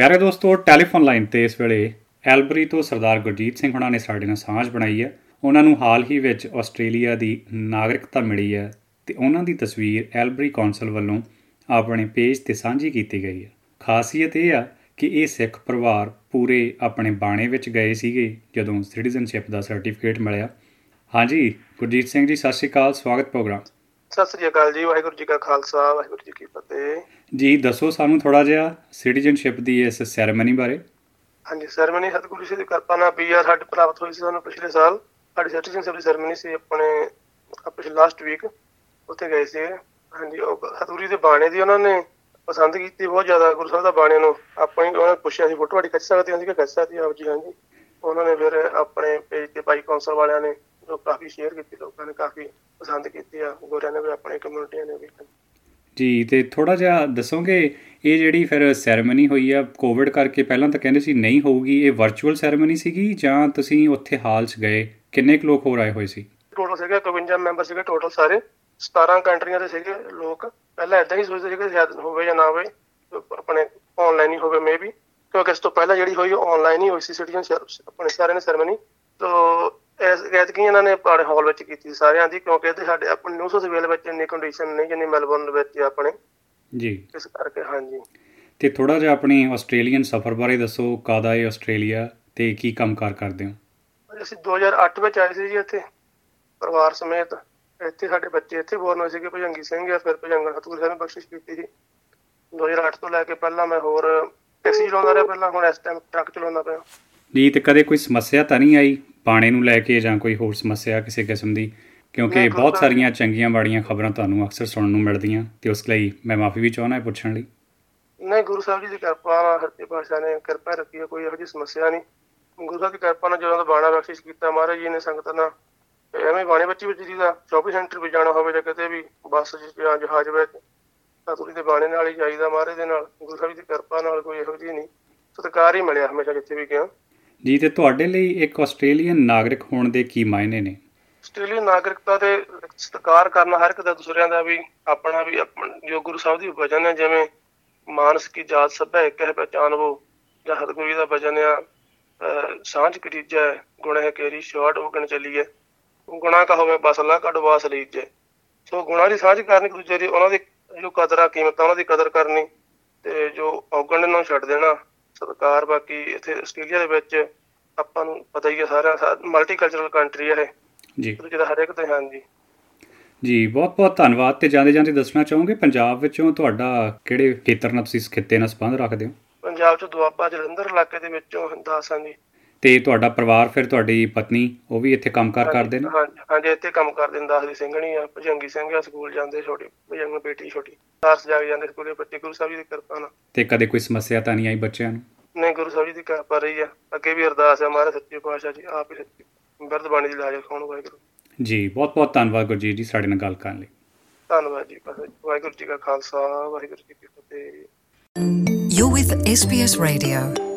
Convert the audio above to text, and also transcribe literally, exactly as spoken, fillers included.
ਪਿਆਰੇ ਦੋਸਤੋ, telephone line 'ਤੇ ਇਸ ਵੇਲੇ ਐਲਬਰੀ ਤੋਂ ਸਰਦਾਰ ਗੁਰਜੀਤ ਸਿੰਘ ਹੁਣਾਂ ਨੇ ਸਾਡੇ ਨਾਲ ਸਾਂਝ ਬਣਾਈ ਹੈ। ਉਹਨਾਂ ਨੂੰ ਹਾਲ ਹੀ ਵਿੱਚ ਆਸਟ੍ਰੇਲੀਆ ਦੀ ਨਾਗਰਿਕਤਾ ਮਿਲੀ ਹੈ ਅਤੇ ਉਹਨਾਂ ਦੀ ਤਸਵੀਰ ਐਲਬਰੀ ਕੌਂਸਲ ਵੱਲੋਂ ਆਪਣੇ ਪੇਜ 'ਤੇ ਸਾਂਝੀ ਕੀਤੀ ਗਈ ਹੈ। ਖਾਸੀਅਤ ਇਹ ਆ ਕਿ ਇਹ ਸਿੱਖ ਪਰਿਵਾਰ ਪੂਰੇ ਆਪਣੇ ਬਾਣੇ ਵਿੱਚ ਗਏ ਸੀਗੇ ਜਦੋਂ ਸਿਟੀਜ਼ਨਸ਼ਿਪ ਦਾ ਸਰਟੀਫਿਕੇਟ ਮਿਲਿਆ। ਹਾਂਜੀ ਗੁਰਜੀਤ ਸਿੰਘ ਜੀ, ਸਤਿ ਸ਼੍ਰੀ ਅਕਾਲ, ਸਵਾਗਤ ਪ੍ਰੋਗਰਾਮ। ਸਤਿ ਸ੍ਰੀ ਅਕਾਲ ਜੀ, ਵਾਹਿਗੁਰੂ ਜੀ ਕਾ ਖਾਲਸਾ, ਵਾਹਿਗੁਰੂ ਜੀ ਕੀ ਫਤਿਹ। ਜੀ ਦੱਸੋ ਸਾਨੂੰ ਥੋੜ੍ਹਾ ਜਿਹਾ ਸਿਟੀਜ਼ਨਸ਼ਿਪ ਦੀ ਇਸ ਸੈਰੇਮਨੀ ਬਾਰੇ। ਹਾਂਜੀ, ਸੈਰੇਮਨੀ ਸਤਿਗੁਰੂ ਜੀ ਦੀ ਕਿਰਪਾ ਨਾਲ ਪੀ ਆਰ ਸਾਡੀ ਪ੍ਰਾਪਤ ਹੋਈ ਸੀ ਸਾਨੂੰ ਪਿਛਲੇ ਸਾਲ। ਸਾਡੀ ਸਿਟੀਜ਼ਨਸ਼ਿਪ ਦੀ ਸੈਰੇਮਨੀ ਸੀ ਆਪਣੇ ਪਿਛਲੇ ਲਾਸਟ ਵੀਕ, ਉੱਥੇ ਗਏ ਸੀ। ਹਾਂਜੀ, ਉਹ ਸਤਿਗੁਰੂ ਜੀ ਦੇ ਬਾਣੇ ਦੀ ਉਹਨਾਂ ਨੇ ਪਸੰਦ ਕੀਤੀ ਬਹੁਤ ਜ਼ਿਆਦਾ। ਗੁਰੂ ਸਾਹਿਬ ਦਾ ਬਾਣੇ ਨੂੰ ਆਪਾਂ ਹੀ ਉਹਨਾਂ ਨੇ ਪੁੱਛਿਆ ਸੀ ਫੋਟੋ ਸਾਡੀ ਖਿੱਚ ਸਕਦੇ ਸੀ ਕਿ ਖਿੱਚ ਸਕਦੀ ਆਪ ਜੀ। ਹਾਂਜੀ, ਉਹਨਾਂ ਨੇ ਫਿਰ ਆਪਣੇ ਪੇਜ 'ਤੇ ਭਾਈ ਕੌਂਸਲ ਵਾਲਿਆਂ ਨੇ ਜੋ ਕਾਫੀ ਸ਼ੇਅਰ ਕੀਤੀ, ਲੋਕਾਂ ਨੇ ਕਾਫੀ ਪਸੰਦ ਕੀਤੀ ਆ, ਗੋਰਿਆਂ ਨੇ ਵੀ, ਆਪਣੇ ਕਮਿਊਨਿਟੀਆਂ ਨੇ ਵੀ। ਜੀ, ਅਤੇ ਥੋੜ੍ਹਾ ਜਿਹਾ ਦੱਸੋਗੇ ਇਹ ਜਿਹੜੀ ਫਿਰ ਸੈਰੇਮਨੀ ਹੋਈ ਆ ਕੋਵਿਡ ਕਰਕੇ ਪਹਿਲਾਂ ਤਾਂ ਕਹਿੰਦੇ ਸੀ ਨਹੀਂ ਹੋਊਗੀ, ਇਹ ਵਰਚੁਅਲ ਸੈਰੇਮਨੀ ਸੀਗੀ ਜਾਂ ਤੁਸੀਂ ਉੱਥੇ ਹਾਲ 'ਚ ਗਏ? ਕਿੰਨੇ ਕੁ ਲੋਕ ਹੋਰ ਆਏ ਹੋਏ ਸੀ? ਟੋਟਲ ਸੀਗੇ ਇਕਵੰਜਾ ਮੈਂਬਰ ਸੀਗੇ ਟੋਟਲ, ਸਾਰੇ ਸਤਾਰਾਂ ਕੰਟਰੀਆਂ ਦੇ ਸੀਗੇ ਲੋਕ। ਪਹਿਲਾਂ ਇੱਦਾਂ ਹੀ ਸੋਚਦੇ ਸੀਗੇ ਸ਼ਾਇਦ ਹੋਵੇ ਜਾਂ ਨਾ ਹੋਵੇ, ਆਪਣੇ ਔਨਲਾਈਨ ਹੀ ਹੋਵੇ ਮੇ ਵੀ, ਕਿਉਂਕਿ ਇਸ ਤੋਂ ਪਹਿਲਾਂ ਜਿਹੜੀ ਹੋਈ ਉਹ ਔਨਲਾਈਨ ਹੀ ਹੋਈ ਸੀ ਸਿਟੀਜ਼ਨਸ਼ਿਪ ਆਪਣੇ ਸਾਰਿਆਂ ਨੇ ਸੈਰੇਮਨੀ। ਤੋ ਇਸ ਐਤਕੀ ਇਹਨਾਂ ਨੇ ਆਪਣੇ ਹਾਲ ਵਿੱਚ ਕੀਤੀ ਸਾਰਿਆਂ ਦੀ, ਕਿਉਂਕਿ ਇੱਥੇ ਸਾਡੇ ਆਪਣੇ ਨਿਊ ਸਾਊਥ ਵੇਲ ਵਿੱਚ ਇੰਨੀ ਕੰਡੀਸ਼ਨ ਨਹੀਂ ਜਿੰਨੀ ਮੈਲਬੌਰਨ ਵਿੱਚ ਆਪਣੇ ਜੀ, ਇਸ ਕਰਕੇ। ਹਾਂਜੀ, ਅਤੇ ਥੋੜ੍ਹਾ ਜਿਹਾ ਆਪਣੀ ਆਸਟ੍ਰੇਲੀਅਨ ਸਫ਼ਰ ਬਾਰੇ ਦੱਸੋ, ਕਦ ਆਏ ਆਸਟ੍ਰੇਲੀਆ ਅਤੇ ਕੀ ਕੰਮ ਕਾਰ ਕਰਦੇ ਹੋ? ਅਸੀਂ ਦੋ ਹਜ਼ਾਰ ਅੱਠ ਵਿੱਚ ਆਏ ਸੀ ਜੀ ਇੱਥੇ ਪਰਿਵਾਰ ਸਮੇਤ। ਇੱਥੇ ਸਾਡੇ ਬੱਚੇ ਇੱਥੇ ਬੋਰਨ ਹੋਏ ਸੀਗੇ, ਭੁਜੰਗੀ ਸਿੰਘ ਆ, ਫਿਰ ਭੁਜੰਗਣ ਸਤਿਗੁਰੂ ਸਾਹਿਬ ਨੇ ਬਖਸ਼ਿਸ਼ ਕੀਤੀ ਸੀ। ਦੋ ਹਜ਼ਾਰ ਅੱਠ ਤੋਂ ਲੈ ਕੇ ਪਹਿਲਾਂ ਮੈਂ ਹੋਰ ਟੈਕਸੀ ਚਲਾਉਂਦਾ ਰਿਹਾ, ਪਹਿਲਾਂ ਹੁਣ ਇਸ ਟਾਈਮ ਟਰੱਕ ਚਲਾਉਂਦਾ ਪਿਆ ਜੀ। ਅਤੇ ਕਦੇ ਕੋਈ ਸਮੱਸਿਆ ਤਾਂ ਨਹੀਂ ਆਈ ਬਾਣੇ ਨੂੰ ਲੈ ਕੇ ਜਾਂ ਕੋਈ ਹੋਰ ਸਮੱਸਿਆ ਕਿਸੇ ਕਿਸਮ ਦੀ? ਕਿਉਂਕਿ ਬਹੁਤ ਸਾਰੀਆਂ ਚੰਗੀਆਂ ਮਾੜੀਆਂ ਖਬਰਾਂ ਤੁਹਾਨੂੰ ਅਕਸਰ ਸੁਣਨ ਨੂੰ ਮਿਲਦੀਆਂ, ਅਤੇ ਉਸ ਲਈ ਮੈਂ ਮਾਫੀ ਵੀ ਚਾਹੁੰਦਾ ਪੁੱਛਣ ਲਈ। ਨਹੀਂ, ਗੁਰੂ ਸਾਹਿਬ ਜੀ ਦੀ ਕਿਰਪਾ ਨਾਲ, ਸੱਚੇ ਪਾਤਸ਼ਾਹ ਨੇ ਕਿਰਪਾ ਰੱਖੀ ਹੈ, ਕੋਈ ਇਹੋ ਜਿਹੀ ਸਮੱਸਿਆ ਨਹੀਂ। ਗੁਰੂ ਸਾਹਿਬ ਦੀ ਕਿਰਪਾ ਨਾਲ ਜਦੋਂ ਦਾ ਬਾਣਾ ਬਖਸ਼ਿਸ਼ ਕੀਤਾ ਮਹਾਰਾਜ ਜੀ ਨੇ ਸੰਗਤਾਂ ਨਾਲ, ਐਵੇਂ ਬਾਣੇ ਬੱਚੀ ਵਿੱਚ ਜੀ ਦਾ ਸ਼ੋਪਿੰਗ ਸੈਂਟਰ ਵੀ ਜਾਣਾ ਹੋਵੇ ਜਾਂ ਕਿਤੇ ਵੀ ਬੱਸ ਜਾਂ ਜਹਾਜ਼ ਵਿੱਚ, ਸਤਿਗੁਰੂ ਦੇ ਬਾਣੇ ਨਾਲ ਹੀ ਜਾਈਦਾ, ਮਹਾਰਾਜ ਦੇ ਨਾਲ। ਗੁਰੂ ਸਾਹਿਬ ਦੀ ਕਿਰਪਾ ਨਾਲ ਕੋਈ ਇਹੋ ਜਿਹੀ ਨਹੀਂ, ਸਤਿਕਾਰ ਹੀ ਮਿਲਿਆ ਹਮੇਸ਼ਾ ਜਿੱਥੇ ਵੀ ਗਿਆ ਜੀ। ਅਤੇ ਤੁਹਾਡੇ ਲਈ ਇੱਕ ਆਸਟ੍ਰੇਲੀਅਨ ਨਾਗਰਿਕ ਹੋਣ ਦੇ ਕੀ ਮਾਇਨੇ ਨੇ? ਆਸਟ੍ਰੇਲੀਅਨ ਨਾਗਰਿਕਤਾ ਦੇ ਸਤਿਕਾਰ ਕਰਨਾ ਹਰ ਇੱਕ ਦਾ, ਦੂਸਰਿਆਂ ਦਾ ਵੀ, ਆਪਣਾ ਵੀ। ਆਪਣਾ ਜੋ ਗੁਰੂ ਸਾਹਿਬ ਦੀ ਵਚਨ ਹੈ, ਜਿਵੇਂ ਮਾਨਸ ਕੀ ਜਾਤ ਸਭੈ ਇੱਕ ਹੈ ਪਹਿਚਾਨ ਵੋ, ਜਾਂ ਸਤਿਗੁਰੂ ਜੀ ਦਾ ਵਚਨ ਆ ਸਾਂਝ ਕਰੀਜੈ ਗੁਣ ਹੈ ਕੇਰੀ ਸ਼ਾਟ ਉਹ ਗਿਣ ਚੱਲੀਏ, ਗੁਣਾ ਕਾ ਹੋਵੇ ਬਸਲਾ ਕੱਢ ਵਾਸ ਲੀਜੈ। ਸੋ ਗੁਣਾਂ ਦੀ ਸਾਂਝ ਕਰਨੀ ਇੱਕ ਦੂਜੇ ਦੀ, ਉਹਨਾਂ ਦੀ ਜੋ ਕਦਰ ਆ ਕੀਮਤਾਂ ਉਹਨਾਂ ਦੀ ਕਦਰ ਕਰਨੀ, ਅਤੇ ਜੋ ਔਗਣ ਨੂੰ ਛੱਡ ਦੇਣਾ, ਸਤਿਕਾਰ। ਬਾਕੀ ਇੱਥੇ ਆਸਟ੍ਰੇਲੀਆ ਦੇ ਵਿੱਚ ਆਪਾਂ ਨੂੰ ਪਤਾ ਹੀ ਹੈ ਸਾਰਿਆਂ, ਮਲਟੀ ਕਲਚਰਲ ਕੰਟਰੀ ਹੈ ਇਹ ਜੀ, ਜਿਹਦਾ ਹਰੇਕ ਤੇ। ਹਾਂਜੀ ਜੀ, ਬਹੁਤ ਬਹੁਤ ਧੰਨਵਾਦ। ਅਤੇ ਜਾਂਦੇ ਜਾਂਦੇ ਦੱਸਣਾ ਚਾਹੋਗੇ ਪੰਜਾਬ ਵਿੱਚੋਂ ਤੁਹਾਡਾ ਕਿਹੜੇ ਖੇਤਰ ਨਾਲ ਤੁਸੀਂ ਇਸ ਖਿੱਤੇ ਨਾਲ ਸੰਬੰਧ ਰੱਖਦੇ ਹੋ? ਪੰਜਾਬ 'ਚ ਦੁਆਬਾ ਜਲੰਧਰ ਇਲਾਕੇ ਦੇ ਵਿੱਚੋਂ ਦਾਸ ਹਾਂ ਜੀ। ਅਤੇ ਤੁਹਾਡਾ ਪਰਿਵਾਰ ਫਿਰ, ਤੁਹਾਡੀ ਪਤਨੀ, ਉਹ ਵੀ ਇੱਥੇ ਕੰਮ ਕਾਰ ਕਰਦੇ ਨੇ? ਹਾਂਜੀ ਹਾਂਜੀ, ਇੱਥੇ ਕੰਮ ਕਰਦੇ ਨੇ। ਦਾਸ ਦੀ ਸਿੰਘਣੀ ਆ, ਭੁਜੰਗੀ ਸਿੰਘ ਆ, ਸਕੂਲ ਜਾਂਦੇ, ਛੋਟੀ ਭੁਜੰਗ ਬੇਟੀ ਛੋਟੀ ਦਾਸ ਜਾ ਕੇ ਜਾਂਦੇ ਸਕੂਲੇ ਬੱਚੇ, ਗੁਰੂ ਸਾਹਿਬ ਜੀ ਦੀ ਕਿਰਪਾ ਨਾਲ। ਅਤੇ ਕਦੇ ਕੋਈ ਸਮੱਸਿਆ ਤਾਂ ਨਹੀਂ ਆਈ ਬੱਚਿਆਂ ਨੂੰ? ਨਹੀਂ, ਗੁਰੂ ਸਾਹਿਬ ਜੀ ਦੀ ਕਿਰਪਾ ਰਹੀ ਆ। ਅੱਗੇ ਵੀ ਅਰਦਾਸ ਹੈ ਮਹਾਰਾਜ ਸੱਚੇ ਪਾਤਸ਼ਾਹ ਜੀ ਆਪ ਹੀ ਸੱਚੀ ਬਿਰਧ ਬਾਣੀ ਦੀ ਲਾਜ ਰਖਾਉਣ। ਵਾਹਿਗੁਰੂ ਜੀ, ਬਹੁਤ ਬਹੁਤ ਧੰਨਵਾਦ ਗੁਰਜੀਤ ਜੀ ਸਾਡੇ ਨਾਲ ਗੱਲ ਕਰਨ ਲਈ। ਧੰਨਵਾਦ ਜੀ, ਵਾਹਿਗੁਰੂ ਜੀ ਕਾ ਖਾਲਸਾ, ਵਾਹਿਗੁਰੂ ਜੀ ਕੀ ਫਤਿਹ। You're with S B S Radio.